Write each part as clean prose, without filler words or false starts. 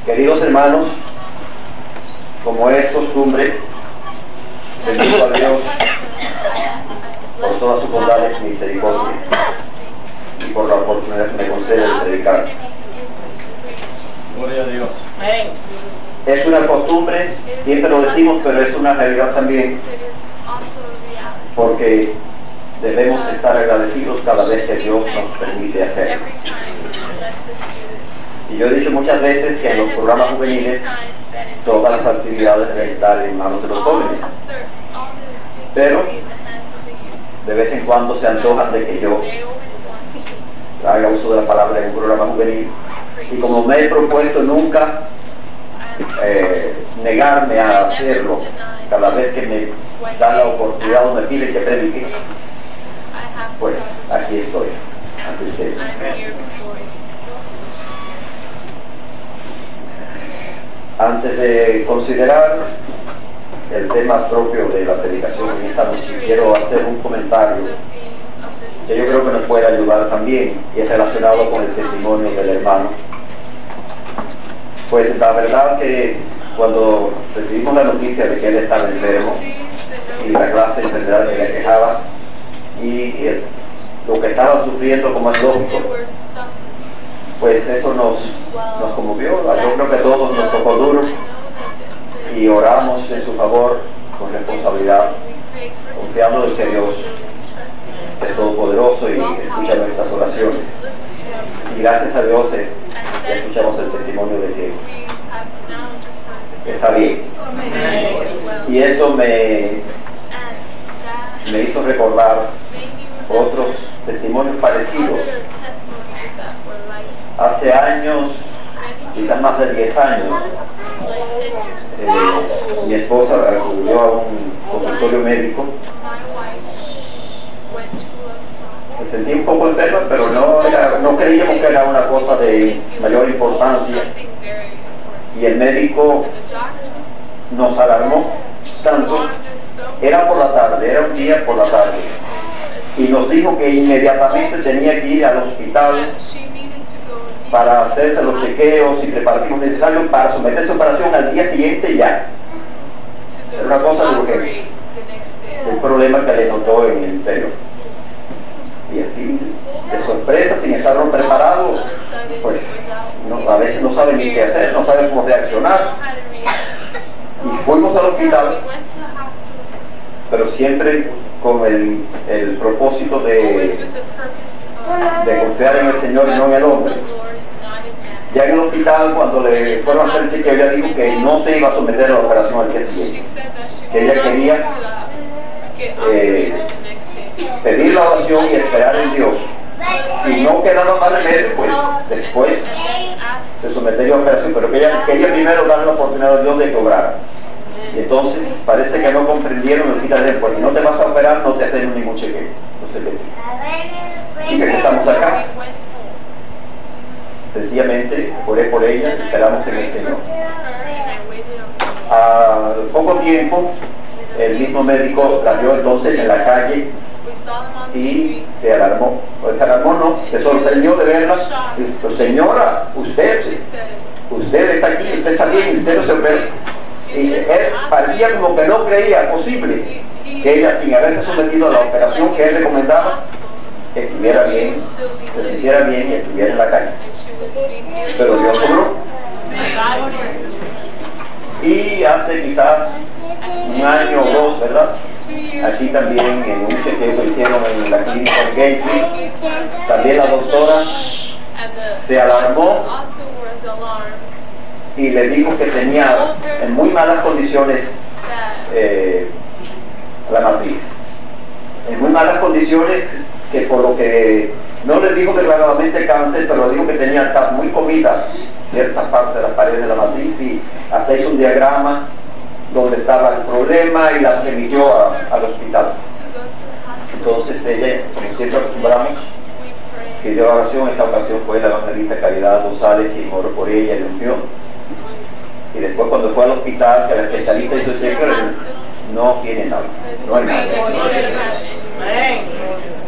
Queridos hermanos, como es costumbre, bendigo a Dios por todas sus bondades y misericordias y por la oportunidad que me concede de predicar. Gloria a Dios. Es una costumbre, siempre lo decimos, pero es una realidad también, porque debemos estar agradecidos cada vez que Dios nos permite hacerlo. Y yo he dicho muchas veces que en los programas juveniles todas las actividades deben estar en manos de los jóvenes, pero de vez en cuando se antojan de que yo haga uso de la palabra en un programa juvenil, y como me he propuesto nunca negarme a hacerlo cada vez que me dan la oportunidad o me piden que predique, pues aquí estoy ante ustedes. Antes de considerar el tema propio de la predicación en esta noche, quiero hacer un comentario que yo creo que nos puede ayudar también, y es relacionado con el testimonio del hermano. Pues la verdad que cuando recibimos la noticia de que él estaba enfermo y la clase de enfermedad que le quejaba y lo que estaba sufriendo, como es lógico, pues eso nos conmovió. Yo creo que a todos nos tocó duro y oramos en su favor con responsabilidad, confiando en que Dios es todopoderoso y escucha nuestras oraciones. Y gracias a Dios escuchamos el testimonio de que está bien. Y esto me hizo recordar otros testimonios parecidos. Hace años, quizás más de 10 años, mi esposa acudió a un consultorio médico. Se sentía un poco enferma, pero no creíamos que era una cosa de mayor importancia. Y el médico nos alarmó tanto. Era por la tarde, era un día por la tarde. Y nos dijo que inmediatamente tenía que ir al hospital para hacerse los chequeos y preparativos necesarios para someterse a operación al día siguiente ya. Era una cosa de urgencia. El problema que le notó en el interior. Y así, de sorpresa, sin estar preparado, pues a veces no saben ni qué hacer, no saben cómo reaccionar. Y fuimos al hospital, pero siempre con el propósito de confiar en el Señor y no en el hombre. Ya en el hospital, cuando le fueron a hacer el chequeo, ella dijo que no se iba a someter a la operación al día siguiente, que ella quería pedir la oración y esperar en Dios. Si no quedaba más remedio, pues después se sometería a la operación, pero que ella quería primero darle la oportunidad a Dios de que obrara. Y entonces parece que no comprendieron el hospital, pues si no te vas a operar, no te hacen ningún chequeo. Y que estamos acá. Sencillamente oré por ella, esperamos en el Señor. Al poco tiempo, el mismo médico la vio entonces en la calle y se alarmó. Pues se alarmó, no, se sorprendió de verla. Dijo: señora, usted está aquí, usted está bien, usted no se opera. Y él parecía como que no creía posible que ella, sin haberse sometido a la operación que él recomendaba, estuviera bien, se sintiera bien y estuviera en la calle. Pero Dios obró. Y hace quizás un año o dos, ¿verdad? Aquí también, en un chequeo que hicieron en la clínica de Gateway, también la doctora se alarmó y le dijo que tenía en muy malas condiciones la matriz. En muy malas condiciones, que por lo que no le dijo declaradamente cáncer, pero le dijo que tenía muy comida cierta parte de la pared de la matriz, y hasta hizo un diagrama donde estaba el problema y la remitió al hospital. Entonces ella, como siempre acostumbramos, que dio oración. Esta ocasión fue la evangelista Caridad González quien oró por ella y le ungió. Y después, cuando fue al hospital, que la especialista hizo el chequeo, no tiene nada, no hay nada.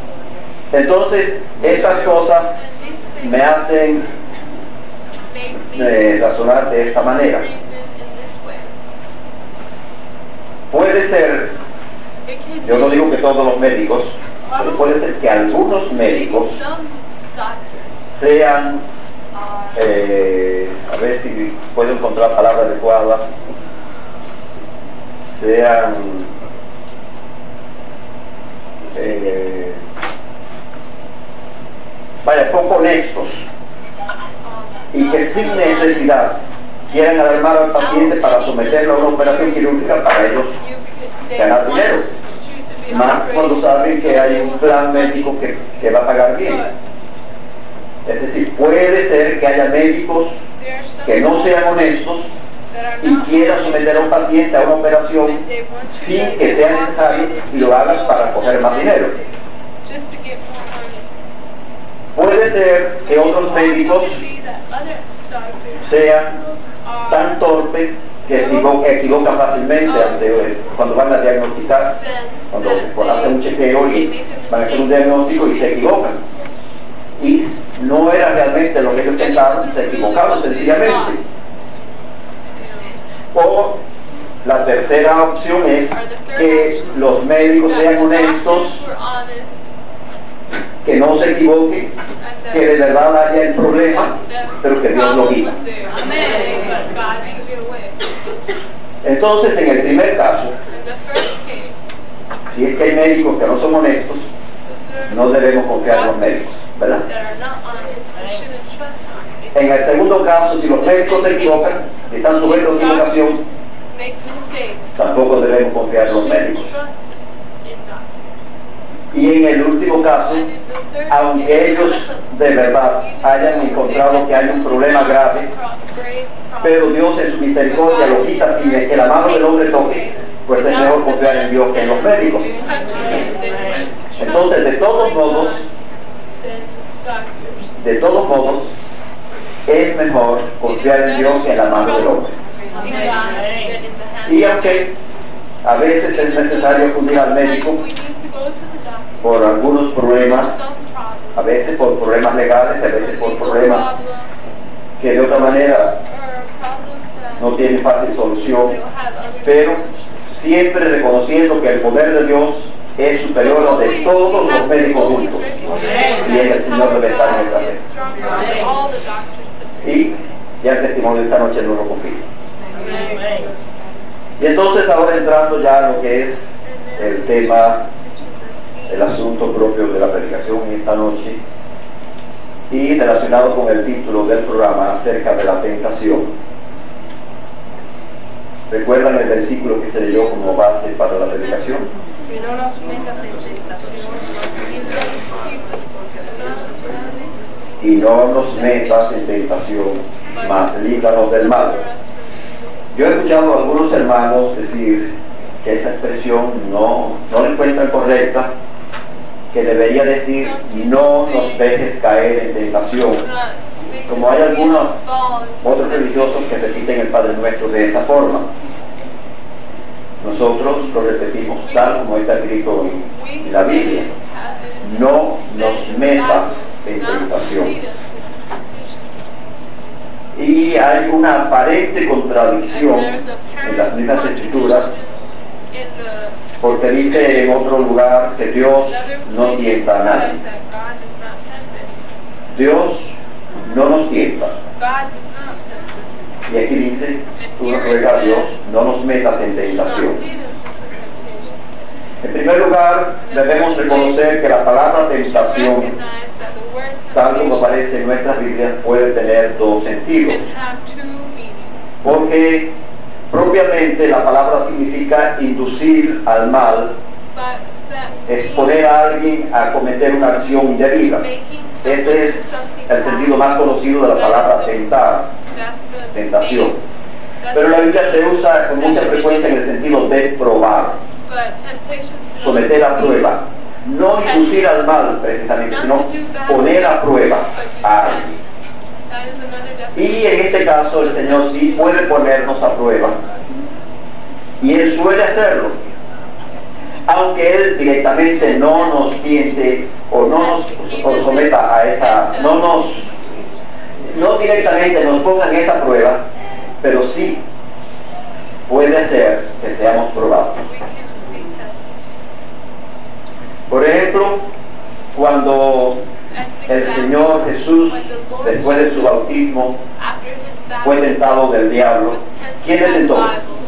Entonces, estas cosas me hacen razonar de esta manera. Puede ser, yo no digo que todos los médicos, pero puede ser que algunos médicos sean, a ver si puedo encontrar palabras adecuadas, sean poco honestos y que sin necesidad quieran alarmar al paciente para someterlo a una operación quirúrgica para ellos ganar dinero, más cuando saben que hay un plan médico que va a pagar bien. Es decir, puede ser que haya médicos que no sean honestos y quieran someter a un paciente a una operación sin que sea necesario y lo hagan para coger más dinero. Puede ser que otros médicos sean tan torpes que se equivocan fácilmente cuando van a diagnosticar, cuando hacen un chequeo y van a hacer un diagnóstico y se equivocan. Y no era realmente lo que ellos pensaban, se equivocaron sencillamente. O la tercera opción es que los médicos sean honestos, que no se equivoquen, que de verdad haya el problema, pero que Dios lo quita. Entonces, en el primer caso, si es que hay médicos que no son honestos, no debemos confiar en los médicos, ¿verdad? En el segundo caso, si los médicos se equivocan, si están sujetos a equivocación, tampoco debemos confiar en los médicos. Y en el último caso, aunque ellos de verdad hayan encontrado que hay un problema grave, pero Dios en su misericordia lo quita sin que la mano del hombre toque, pues es mejor confiar en Dios que en los médicos. Entonces, de todos modos, es mejor confiar en Dios que en la mano del hombre. Y aunque a veces es necesario acudir al médico por algunos problemas, a veces por problemas legales, a veces por problemas que de otra manera no tienen fácil solución, pero siempre reconociendo que el poder de Dios es superior a de todos los médicos juntos, y el Señor debe estar en nuestra fe. Y ya el testimonio de esta noche no lo confirma. Y entonces ahora entrando ya a lo que es el tema, el asunto propio de la predicación esta noche, y relacionado con el título del programa acerca de la tentación. ¿Recuerdan el versículo que se leyó como base para la predicación? Que no nos metas en tentación, y no nos metas en tentación, mas líbranos del mal. Yo he escuchado a algunos hermanos decir que esa expresión no la encuentran correcta, que debería decir no nos dejes caer en tentación, como hay algunos otros religiosos que repiten el Padre Nuestro de esa forma. Nosotros lo repetimos tal como está escrito en la Biblia: no nos metas en tentación. Y hay una aparente contradicción en las mismas escrituras, porque dice en otro lugar que Dios no tienta a nadie. Dios no nos tienta. Y aquí dice, tú nos ruegas a Dios, no nos metas en tentación. En primer lugar, debemos reconocer que la palabra tentación, tal como aparece en nuestras Biblias, puede tener dos sentidos. Porque propiamente la palabra significa inducir al mal, exponer a alguien a cometer una acción indebida. Ese es el sentido más conocido de la palabra tentar, tentación. Pero la Biblia se usa con mucha frecuencia en el sentido de probar, someter a prueba. No inducir al mal precisamente, sino poner a prueba a alguien. Y en este caso el Señor sí puede ponernos a prueba, y Él suele hacerlo, aunque Él directamente no nos tiente o no nos someta a esa, no nos no directamente nos pongan esa prueba, pero sí puede ser que seamos probados. Por ejemplo, cuando el Señor Jesús, después de su bautismo, fue tentado del diablo, ¿quién le tentó?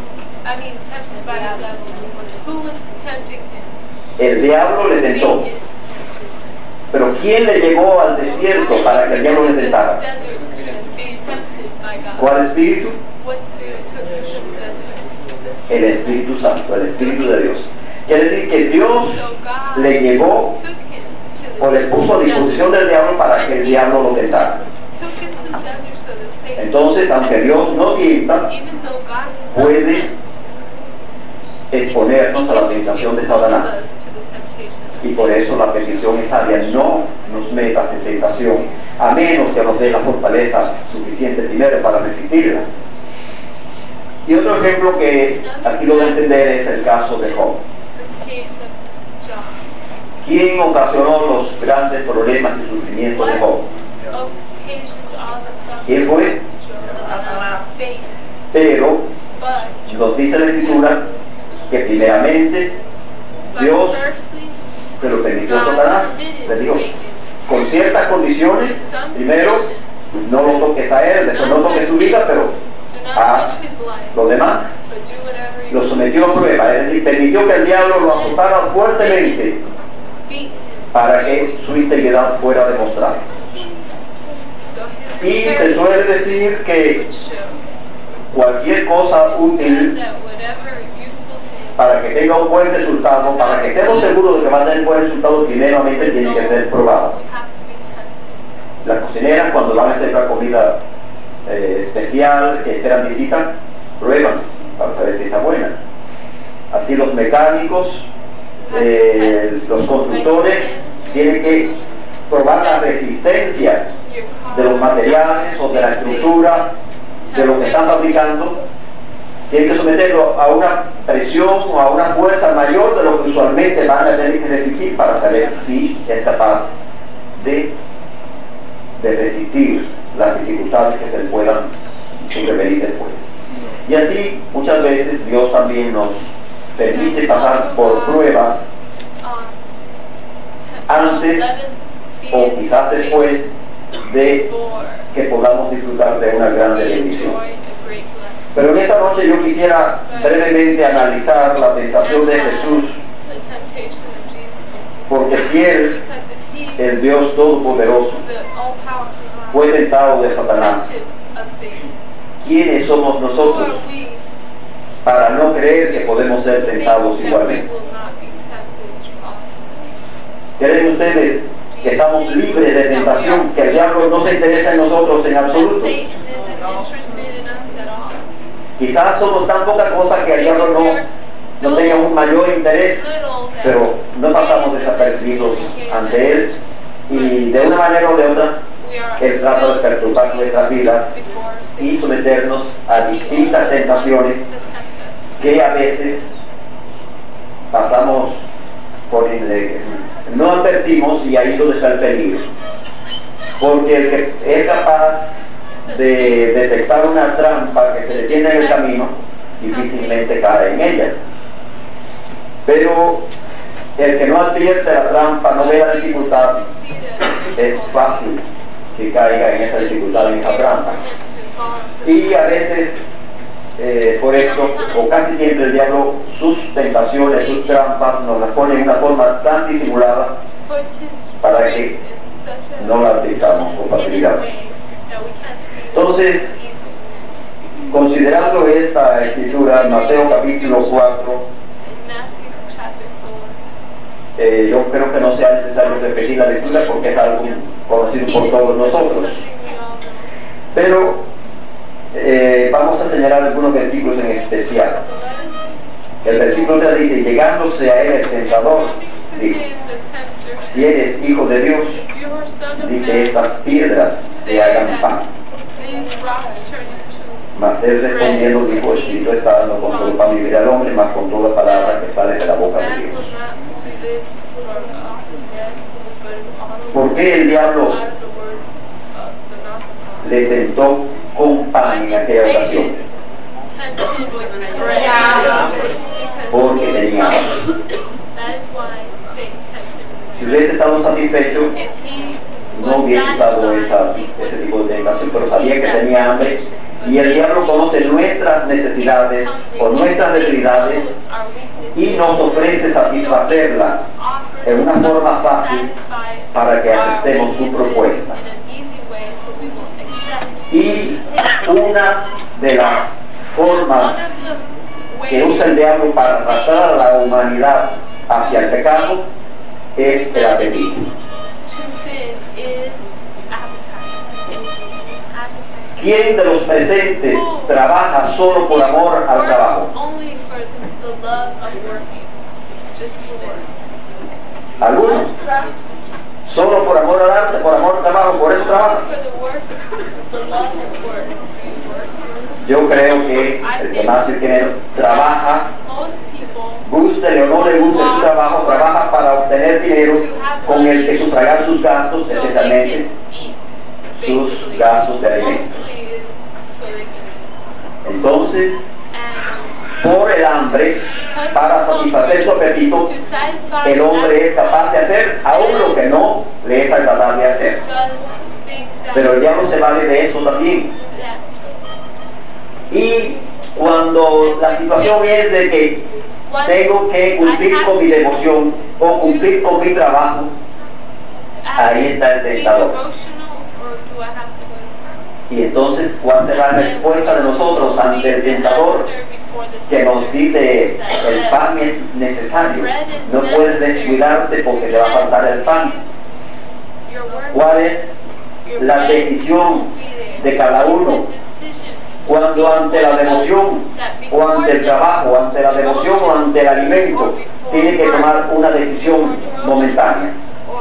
El diablo le tentó. Pero ¿quién le llevó al desierto para que el diablo le tentara? ¿Cuál espíritu? El Espíritu Santo, el Espíritu de Dios. Quiere decir que Dios le llevó o le puso a disposición del diablo para que el diablo lo tentara. Entonces, aunque Dios no tienta, puede exponernos a la tentación de Satanás. Y por eso la petición es sabia: no nos metas en tentación, a menos que nos dé la fortaleza suficiente primero para resistirla. Y otro ejemplo que así lo da a entender es el caso de Job. ¿Quién ocasionó los grandes problemas y sufrimientos de Job? ¿Quién fue? Pero nos dice la Escritura que primeramente Dios se lo permitió a Satanás. Le dijo, con ciertas condiciones: primero, no lo toques a él, después no toques su vida, pero a los demás lo sometió a prueba. Es decir, permitió que el diablo lo azotara fuertemente para que su integridad fuera demostrada. Y se suele decir que cualquier cosa útil para que tenga un buen resultado, para que estemos seguros de que va a tener un buen resultado, primeramente tiene que ser probado. Las cocineras, cuando van a hacer una comida especial, que esperan visita, prueban para saber si está buena. Así los mecánicos, los constructores, tienen que probar la resistencia de los materiales o de la estructura de lo que están fabricando. Tienen que someterlo a una presión o a una fuerza mayor de lo que usualmente van a tener que resistir para saber si es capaz de resistir las dificultades que se le puedan sobrevenir después. Y así muchas veces Dios también nos permite pasar por pruebas antes o quizás después de que podamos disfrutar de una grande bendición. Pero en esta noche yo quisiera brevemente analizar la tentación de Jesús, porque si Él, el Dios Todopoderoso, fue tentado de Satanás, ¿quiénes somos nosotros para no creer que podemos ser tentados igualmente? ¿Creen ustedes que estamos libres de tentación, que el diablo no se interesa en nosotros en absoluto? Quizás somos tan poca cosa que el diablo no tenga un mayor interés, pero no pasamos desapercibidos ante él, y de una manera o de otra él trata de perturbar nuestras vidas y someternos a distintas tentaciones que a veces pasamos por no advertimos, y ahí es donde está el peligro, porque el que es capaz de detectar una trampa que se le tiene en el camino difícilmente cae en ella, pero el que no advierte la trampa, no ve la dificultad, es fácil que caiga en esa dificultad, en esa trampa. Y a veces por esto, o casi siempre, el diablo, sus tentaciones, sus trampas, nos las pone en una forma tan disimulada para que no las advirtamos con facilidad. Entonces, considerando esta escritura, Mateo capítulo 4, yo creo que no sea necesario repetir la lectura porque es algo conocido por todos nosotros. Pero vamos a señalar algunos versículos en especial. El versículo 3 dice: llegándose a él el tentador, dijo: si eres hijo de Dios, di que estas piedras se hagan pan. Mas él respondiendo dijo: escrito está, no con todo pan vivirá el hombre, mas con toda palabra que sale de la boca de Dios. ¿Por qué el diablo le tentó con pan en aquella ocasión, porque tenía hambre. Si hubiese estado satisfecho, no hubiese dado ese tipo de tentación, pero sabía que tenía hambre, y el diablo conoce nuestras necesidades o nuestras debilidades y nos ofrece satisfacerlas en una forma fácil para que aceptemos su propuesta. Y una de las formas que usa el diablo para arrastrar a la humanidad hacia el pecado es el apetito. ¿Quién de los presentes trabaja solo por amor al trabajo? ¿Algunos? Solo por amor al arte, por amor al trabajo, por eso trabajan. Yo creo que el que más trabaja, gústele o no le guste su trabajo, trabaja para obtener dinero con el que sufragar sus gastos, especialmente sus gastos de alimentos. Entonces, por el hambre, para satisfacer su apetito, el hombre es capaz de hacer aún lo que no le es agradable hacer. Pero el diablo se vale de eso también. Y cuando la situación es de que tengo que cumplir con mi devoción o cumplir con mi trabajo, ahí está el tentador. Y entonces, ¿cuál será la respuesta de nosotros ante el tentador que nos dice el pan es necesario? No puedes descuidarte porque te va a faltar el pan. ¿Cuál es la decisión de cada uno? Cuando ante la devoción o ante el trabajo, ante la devoción o ante el alimento, tiene que tomar una decisión momentánea.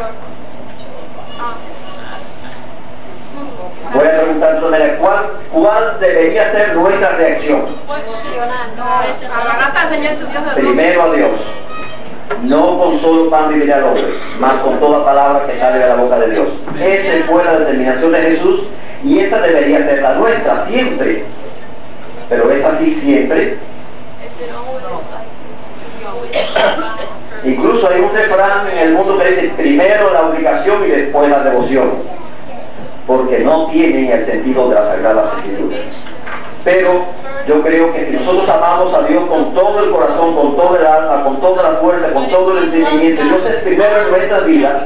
Voy a preguntar ¿cuál debería ser nuestra reacción? Primero a Dios. No con solo pan vivirá el hombre, más con toda palabra que sale de la boca de Dios. Esa fue la determinación de Jesús y esa debería ser la nuestra siempre. Pero es así siempre. Incluso hay un refrán en el mundo que dice primero la obligación y después la devoción, porque no tienen el sentido de las Sagradas Escrituras. Pero yo creo que si nosotros amamos a Dios con todo el corazón, con todo el alma, con toda la fuerza, con todo el entendimiento, Dios es primero en nuestras vidas,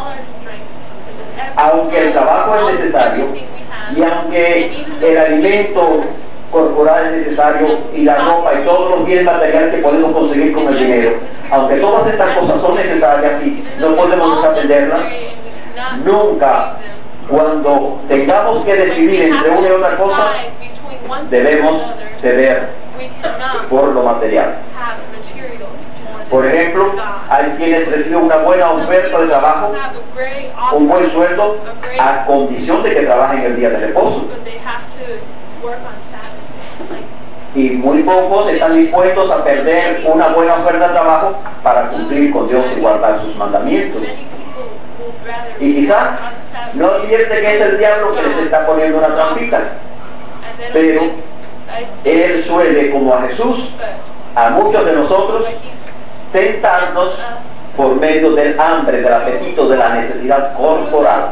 aunque el trabajo es necesario y aunque el alimento corporal es necesario y la ropa y todos los bienes materiales que podemos conseguir con el dinero, aunque todas estas cosas son necesarias y no podemos desatenderlas, nunca, cuando tengamos que decidir entre una y otra cosa, debemos ceder por lo material. Por ejemplo, hay quienes reciben una buena oferta de trabajo, un buen sueldo, a condición de que trabajen el día de reposo. Y muy pocos están dispuestos a perder una buena oferta de trabajo para cumplir con Dios y guardar sus mandamientos. Y quizás no advierte que es el diablo que les está poniendo una trampita, pero él suele, como a Jesús, a muchos de nosotros, tentarnos por medio del hambre, del apetito, de la necesidad corporal.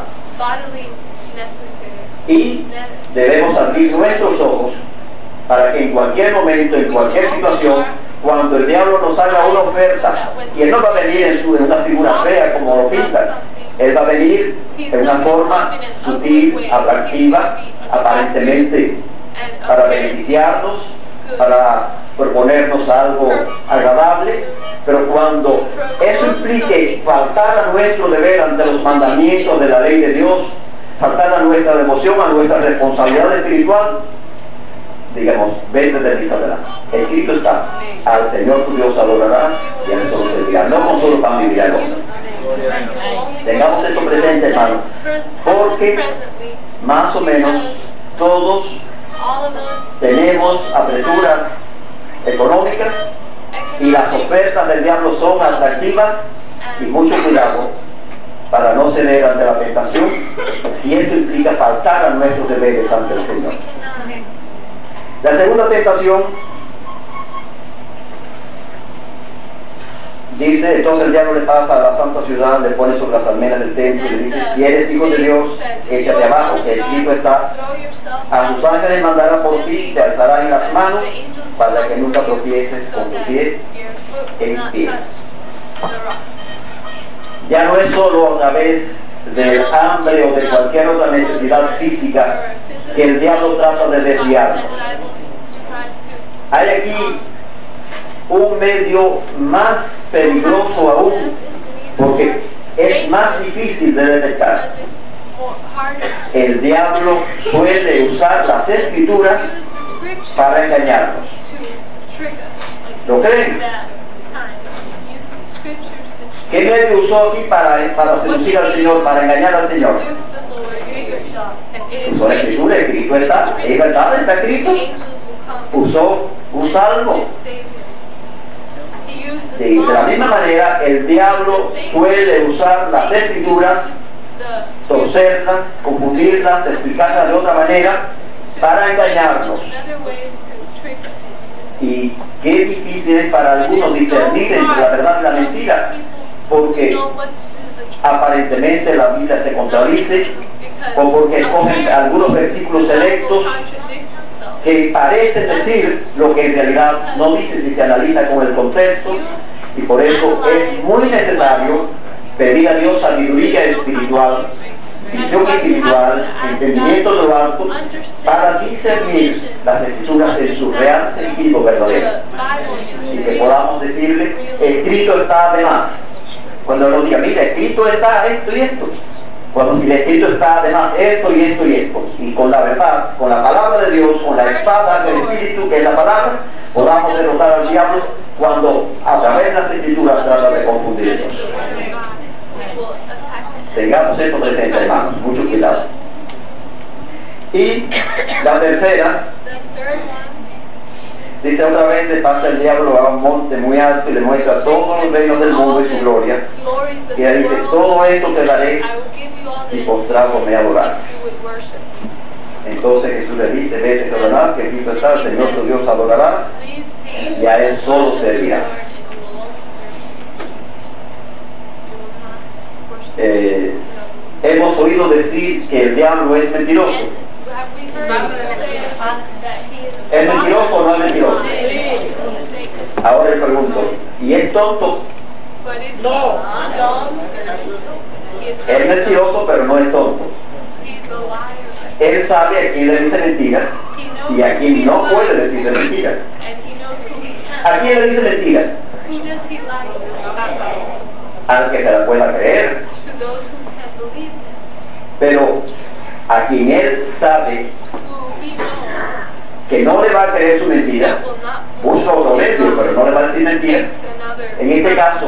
Y debemos abrir nuestros ojos para que en cualquier momento, en cualquier situación, cuando el diablo nos haga una oferta, y él no va a venir en una figura fea como lo pintan, él va a venir en una forma sutil, atractiva, aparentemente para beneficiarnos, para proponernos algo agradable, pero cuando eso implique faltar a nuestro deber ante los mandamientos de la ley de Dios, faltar a nuestra devoción, a nuestra responsabilidad espiritual, digamos, vete de mí adelante. Escrito está, al Señor tu Dios adorarás y a Él solo servirás, no con solo pan vivirá el hombre. Tengamos esto presente, hermano, porque más o menos todos tenemos apreturas económicas y las ofertas del diablo son atractivas, y mucho cuidado para no ceder ante la tentación, si esto implica faltar a nuestros deberes ante el Señor. La segunda tentación dice, entonces el diablo le pasa a la santa ciudad, le pone sobre las almenas del templo y le dice, si eres hijo de Dios, échate abajo, que escrito está, a tus ángeles mandarán por ti, te alzarán en las manos, para que nunca tropieces con tu pie en pie. Ya no es solo a través del hambre o de cualquier otra necesidad física que el diablo trata de desviarnos. Hay aquí un medio más peligroso aún, porque es más difícil de detectar. El diablo suele usar las escrituras para engañarnos. ¿Lo creen? ¿Qué medio usó aquí para seducir al Señor, para engañar al Señor? Usó la escritura, escrito está, es verdad, está escrito. Usó un salmo. De la misma manera, el diablo suele usar las escrituras, torcerlas, confundirlas, explicarlas de otra manera para engañarnos. Y qué difícil es para algunos discernir entre la verdad y la mentira, porque aparentemente la Biblia se contradice, o porque escogen algunos versículos selectos que parecen decir lo que en realidad no dice si se analiza con el contexto, y por eso es muy necesario pedir a Dios sabiduría espiritual, visión espiritual, entendimiento de lo alto, para discernir las escrituras en su real sentido verdadero, y que podamos decirle, escrito está además. Cuando nos diga, mira, escrito está esto y esto. Cuando si el escrito está además esto y esto y esto, y con la verdad, con la palabra de Dios, con la espada del Espíritu, que es la palabra, podamos derrotar al diablo cuando a través de las escrituras trata de confundirnos. Tengamos esto presente, hermanos, mucho cuidado. Y la tercera, dice otra vez, le pasa el diablo a un monte muy alto y le muestra todos los reinos del mundo y su gloria. Y le dice, todo esto te daré si postrado me adorares. Entonces Jesús le dice, vete, Satanás, que aquí está, el Señor tu Dios adorarás y a Él solo servirás. Hemos oído decir que el diablo es mentiroso. ¿Es mentiroso o no es mentiroso? Ahora le pregunto, ¿y es tonto? No. Es mentiroso, pero no es tonto. Él sabe a quién le dice mentira y a quién no puede decirle mentira. ¿A quién le dice mentira? Al que se la pueda creer. Pero a quien él sabe que no le va a creer su mentira, busca otro medio, pero no le va a decir mentira. En este caso,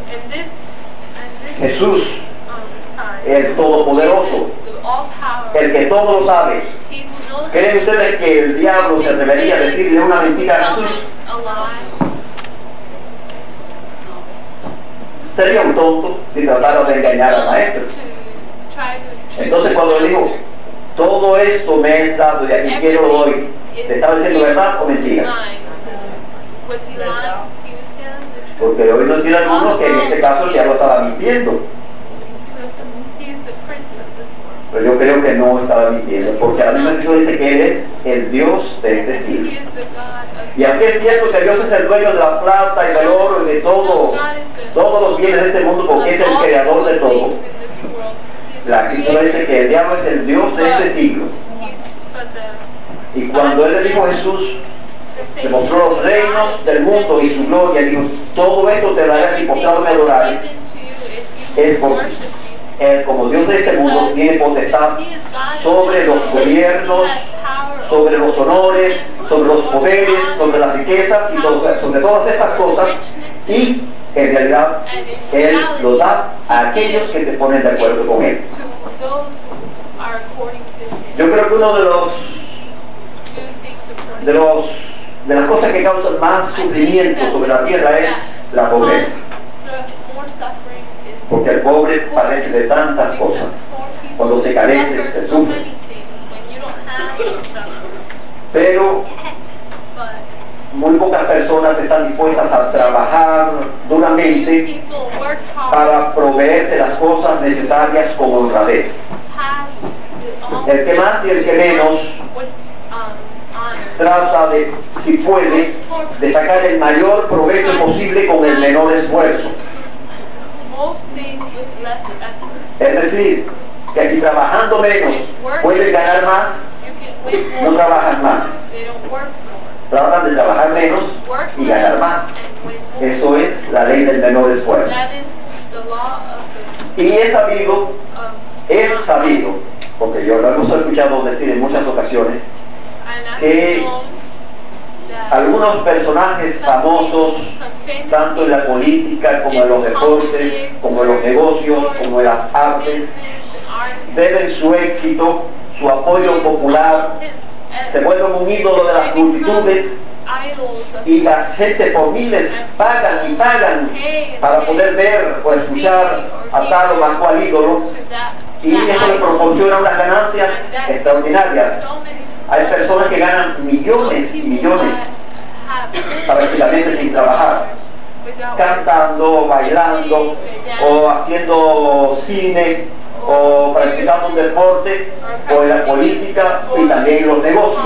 Jesús, el Todopoderoso, el que todo lo sabe, ¿creen ustedes que el diablo se atrevería a decirle una mentira a Jesús? Sería un tonto si tratara de engañar al maestro. Entonces cuando le dijo, todo esto me es dado y aquí quiero lo doy, ¿le estaba diciendo verdad o mentira? Porque he oído decir a algunos que en este caso el diablo estaba mintiendo. Pero yo creo que no estaba mintiendo, porque a mí me dice que Él es el Dios de este siglo. Y aunque es cierto que Dios es el dueño de la plata y del oro y de todo, todos los bienes de este mundo, porque es el creador de todo, la Escritura dice que el diablo es el Dios de este siglo. Y cuando Él le dijo a Jesús, le mostró los reinos del mundo y su gloria, dijo, todo esto te daré si postrado me adorares, es porque Él, como Dios de este mundo, tiene potestad sobre los gobiernos, sobre los honores, sobre los poderes, sobre las riquezas y sobre todas estas cosas, y en realidad Él lo da a aquellos que se ponen de acuerdo con Él. Yo creo que uno de las cosas que causan más sufrimiento sobre la tierra es la pobreza. porque el pobre padece de tantas cosas. Cuando se carece, se sufre. Pero muy pocas personas están dispuestas a trabajar duramente para proveerse las cosas necesarias con honradez. El que más y el que menos trata de, si puede, de sacar el mayor provecho posible con el menor esfuerzo. Es decir, que si trabajando menos pueden ganar más, no trabajan más. Tratan de trabajar menos y ganar más. Eso es la ley del menor esfuerzo. Y es sabido, porque yo lo hemos escuchado decir en muchas ocasiones, que algunos personajes famosos, tanto en la política como en los deportes, como en los negocios, como en las artes, deben su éxito, su apoyo popular, se vuelven un ídolo de las multitudes, y las gente por miles pagan y pagan para poder ver o escuchar a tal o a cual ídolo, y eso le proporciona unas ganancias extraordinarias. Hay personas que ganan millones y millones prácticamente sin trabajar, cantando, bailando, o haciendo cine, o practicando un deporte, o en la política y también en los negocios.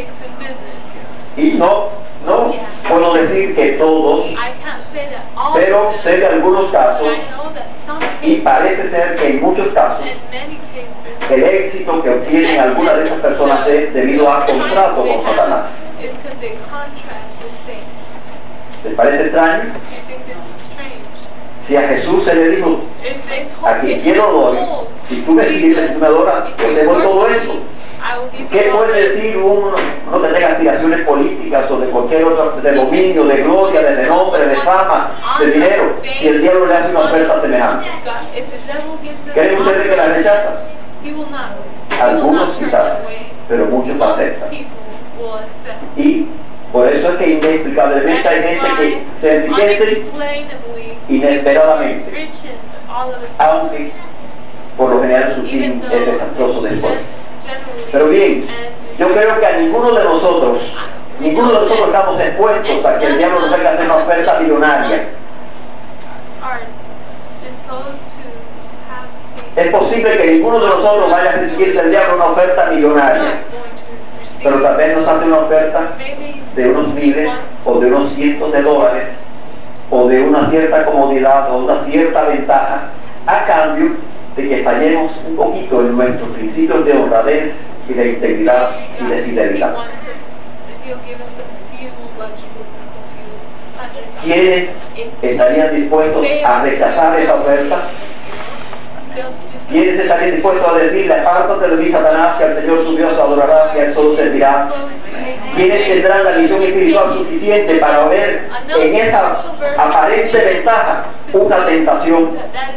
Y no puedo decir que todos, pero sé de algunos casos, y parece ser que en muchos casos el éxito que obtienen algunas de esas personas es debido a contrato con Satanás. ¿Les parece extraño? Si a Jesús se le dijo, a quien quiero doy, si tú me sirves, si tú me adoras, yo te doy todo eso. ¿Qué puede decir uno que tenga aspiraciones políticas o de cualquier otro, de dominio, de gloria, de renombre, de fama, de dinero, si el diablo le hace una oferta semejante? ¿Creen ustedes que la rechazan? Algunos quizás, pero muchos la aceptan. Y por eso es que inexplicablemente hay gente que se enriquece inesperadamente, aunque por lo general su fin es desastroso después. Pero bien, yo creo que a ninguno de nosotros estamos expuestos a que el diablo nos venga a hacer una oferta millonaria. Es posible que ninguno de nosotros vaya a recibir del diablo una oferta millonaria, pero tal vez nos hace una oferta de unos miles o de unos cientos de dólares, o de una cierta comodidad o una cierta ventaja, a cambio de que fallemos un poquito en nuestros principios de honradez y de integridad y de fidelidad. ¿Quiénes estarían dispuestos a rechazar esa oferta? ¿Quiénes estarían dispuestos a decirle, apártate de mí, Satanás, que al Señor tu Dios adorarás y a él solo servirás? ¿Quiénes tendrán la visión espiritual suficiente para ver en esa aparente ventaja una tentación?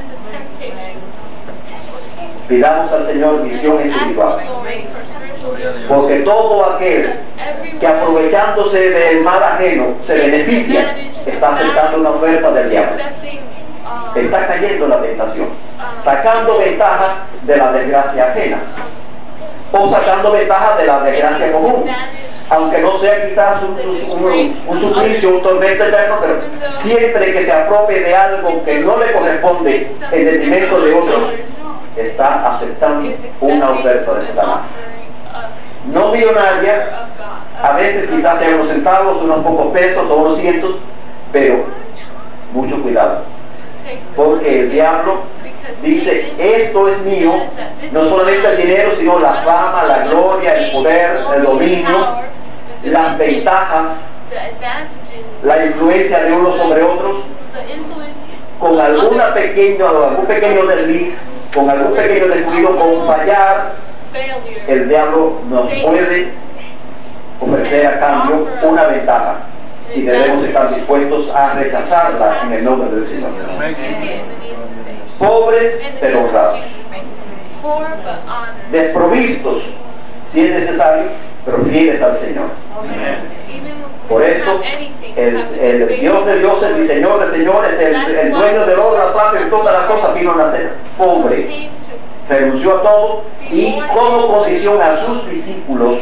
Pidamos al Señor visión espiritual, porque todo aquel que aprovechándose del mal ajeno se beneficia, está aceptando una oferta del diablo, está cayendo en la tentación, sacando ventaja de la desgracia ajena o sacando ventaja de la desgracia común, aunque no sea quizás un suplicio, un tormento eterno, pero siempre que se apropie de algo que no le corresponde en detrimento de otros, está aceptando una oferta de Satanás. No millonaria, a veces quizás sean unos centavos, unos pocos pesos o unos cientos, pero mucho cuidado, porque el diablo dice, esto es mío, no solamente el dinero, sino la fama, la gloria, el poder, el dominio, las ventajas, la influencia de unos sobre otros. Con algún pequeño desliz, con algún pequeño descuido, con fallar, el diablo nos puede ofrecer a cambio una ventaja, y debemos estar dispuestos a rechazarla en el nombre del Señor. Pobres pero honrados, desprovistos si es necesario, pero fieles al Señor. Por esto el Dios de dioses y Señor de señores, el dueño del oro, la plata y todas las cosas, vino a nacer pobre, renunció a todo y como condición a sus discípulos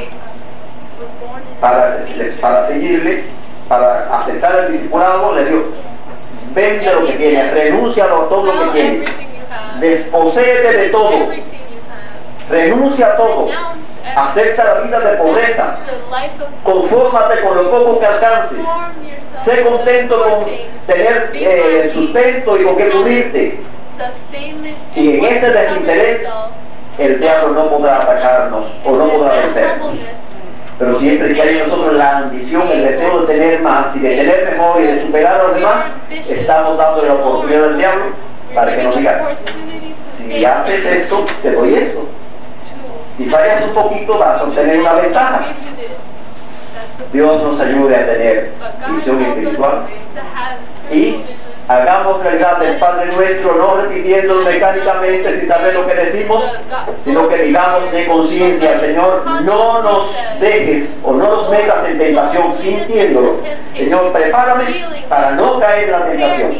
para seguirle, para aceptar el discipulado, le dio: vende lo que tienes, renuncia a todo lo que tienes, desposéete de todo, renuncia a todo, acepta la vida de pobreza, confórmate con lo poco que alcances, sé contento con tener sustento y con qué cubrirte. Y en ese desinterés el diablo no podrá atacarnos o no podrá vencernos. Pero siempre que hay en nosotros la ambición, el deseo de tener más y de tener mejor y de superar a los demás, estamos dando la oportunidad al diablo para que nos diga: si haces esto, te doy esto. Si fallas un poquito, vas a obtener una ventaja. Dios nos ayude a tener visión espiritual y hagamos realidad el Padre Nuestro, no repitiendo mecánicamente sin saber lo que decimos, sino que digamos de conciencia: Señor, no nos dejes o no nos metas en tentación, sintiéndolo. Señor, prepárame para no caer en la tentación.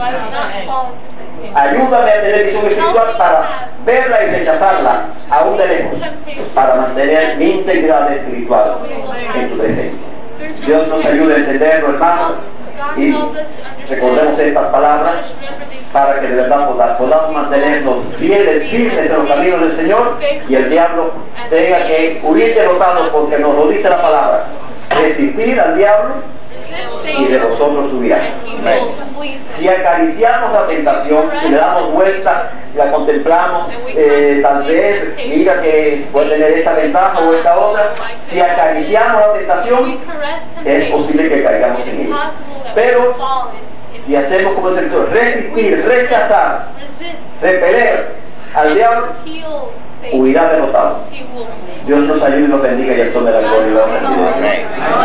Ayúdame a tener visión espiritual para verla y rechazarla aún de lejos, para mantener mi integridad espiritual en tu presencia. Dios nos ayude a entenderlo, hermano, y recordemos estas palabras para que de verdad podamos mantenernos fieles, firmes en los caminos del Señor y el diablo tenga que huir derrotado, porque nos lo dice la palabra: resistir al diablo y de vosotros huirá. Si acariciamos la tentación, si le damos vuelta, la contemplamos, tal vez mira que puede tener esta ventaja o esta otra, si acariciamos la tentación, es posible que caigamos en ella. Pero si hacemos como es el Señor, resistir, rechazar, repeler al diablo, huirá derrotado. Dios nos ayude y nos bendiga y tome la gloria y la honra.